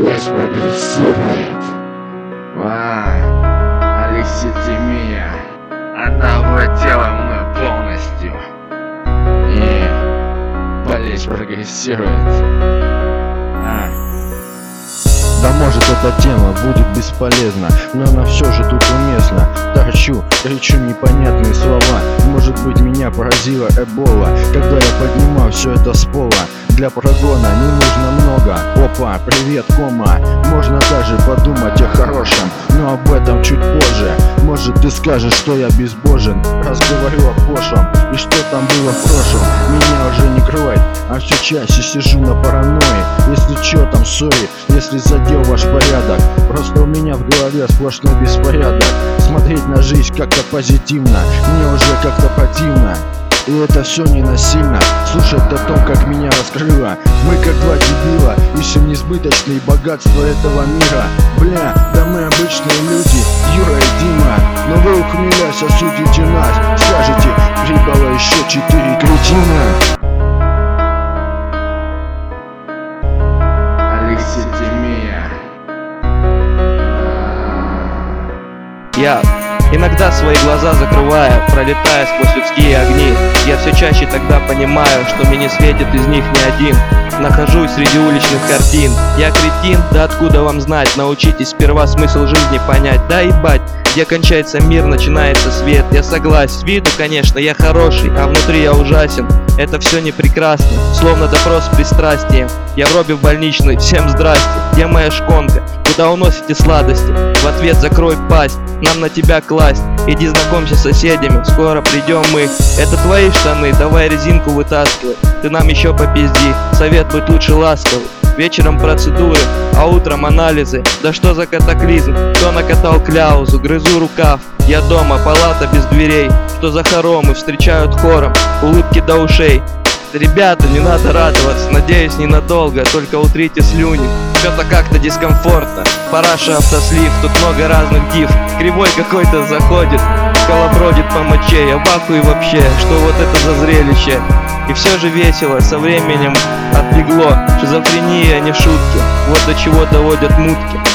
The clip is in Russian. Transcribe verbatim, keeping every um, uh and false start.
Полез прогрессирует. А, алекситимия. Она овладела мной полностью. И болезнь прогрессирует. А. Да может эта тема будет бесполезна, но она все же тут уместна. Торчу, кричу непонятные слова. Может быть, меня поразила эбола, когда я поднимал все это с пола. Для прогона не нужно много. Опа, привет, кома. Можно даже подумать о хорошем, но об этом чуть позже. Может, ты скажешь, что я безбожен, раз говорю о прошлом. И что там было в прошлом, меня уже не кроет. А все чаще сижу на паранойи. Если чё там, сори, если задел ваш порядок. Просто у меня в голове сплошной беспорядок. Смотреть на жизнь как-то позитивно мне уже как-то противно. И это все не насильно. Слушать о том, как меня раскрыло. Мы как два дебила ищем несбыточные богатства этого мира. Бля, да мы обычные люди, Юра и Дима. Но вы, ухмелясь, осудите нас. Скажете, прибыло еще четыре кретина. Алекситимия. Я иногда свои глаза закрывая, пролетая сквозь людские огни, я все чаще тогда понимаю, что мне не светит из них ни один. Нахожусь среди уличных картин. Я кретин, да откуда вам знать? Научитесь сперва смысл жизни понять. Да ебать, где кончается мир, начинается свет. Я согласен, с виду, конечно, я хороший, а внутри я ужасен. Это все не прекрасно, словно допрос с пристрастием. Я в робе в больничной, всем здрасте. Где моя шконка? Куда уносите сладости? В ответ закрой пасть, нам на тебя класть. Иди знакомься с соседями, скоро придем мы. Это твои штаны, давай резинку вытаскивай. Ты нам еще попизди, совет быть лучше ласковый. Вечером процедуры, а утром анализы. Да что за катаклизм, кто накатал кляузу? Грызу рукав, я дома, палата без дверей. Что за хоромы встречают хором, улыбки до ушей. Ребята, не надо радоваться, надеюсь ненадолго, только утрите слюни. Что-то как-то дискомфортно, параша автослив, тут много разных див. Кривой какой-то заходит, колобродит по моче. Я в ахуе вообще, что вот это за зрелище. И все же весело, со временем отлегло. Шизофрения, не шутки, вот до чего доводят мутки.